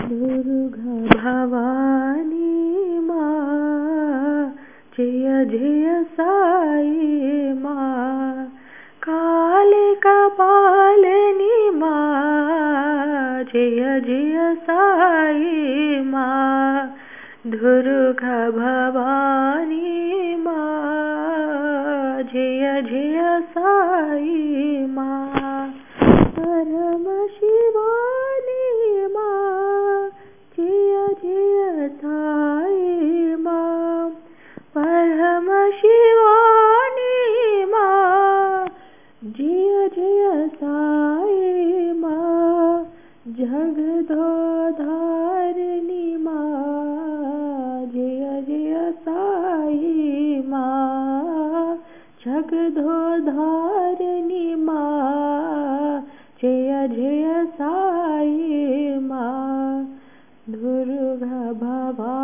दुर्गा भवानी माँ, जय जय साई माँ। कालिका पालिनी माँ, जय जय साई माँ। दुर्गा भवानी माँ, जय जय साई माँ। परम शिवानी माँ, जय जय साई माँ। परम शिवानी माँ, जय जय साई माँ। जगदोधारिणी माँ, जय जय साई माँ। जगदोधारिणी माँ, जय जय साई माँ। दुर्गा भवानी